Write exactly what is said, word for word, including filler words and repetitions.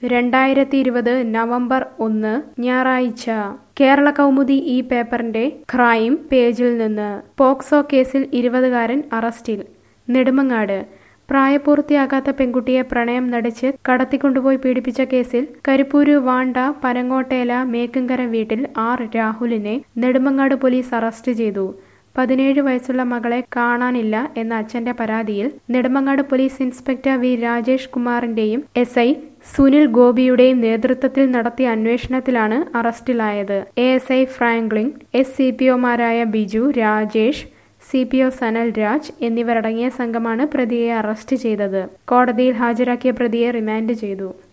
രണ്ടായിരത്തി ഇരുപത് നവംബർ ഒന്ന് ഞായറാഴ്ച കേരള കൗമുദി ഈ പേപ്പറിന്റെ ക്രൈം പേജിൽ നിന്ന് പോക്സോ കേസിൽ ഇരുപതുകാരൻ അറസ്റ്റിൽ. നെടുമങ്ങാട് പ്രായപൂർത്തിയാകാത്ത പെൺകുട്ടിയെ പ്രണയം നടിച്ച് കടത്തിക്കൊണ്ടുപോയി പീഡിപ്പിച്ച കേസിൽ കരിപ്പൂര് വാണ്ട പനങ്ങോട്ടേല മേക്കുംകര വീട്ടിൽ ആർ രാഹുലിനെ നെടുമങ്ങാട് പോലീസ് അറസ്റ്റ് ചെയ്തു. പതിനേഴ് വയസ്സുള്ള മകളെ കാണാനില്ല എന്ന അച്ഛന്റെ പരാതിയിൽ Nedumangad police inspector V Rajesh കുമാറിന്റെയും എസ് ഐ സുനിൽ ഗോപിയുടെയും നേതൃത്വത്തിൽ നടത്തിയ അന്വേഷണത്തിലാണ് അറസ്റ്റിലായത്. A S I Franklin, S C P ഒമാരായ Biju, Rajesh, C P O Sanal Raj എന്നിവരടങ്ങിയ സംഘമാണ് പ്രതിയെ അറസ്റ്റ് ചെയ്തത്. കോടതിയിൽ ഹാജരാക്കിയ പ്രതിയെ റിമാൻഡ് ചെയ്തു.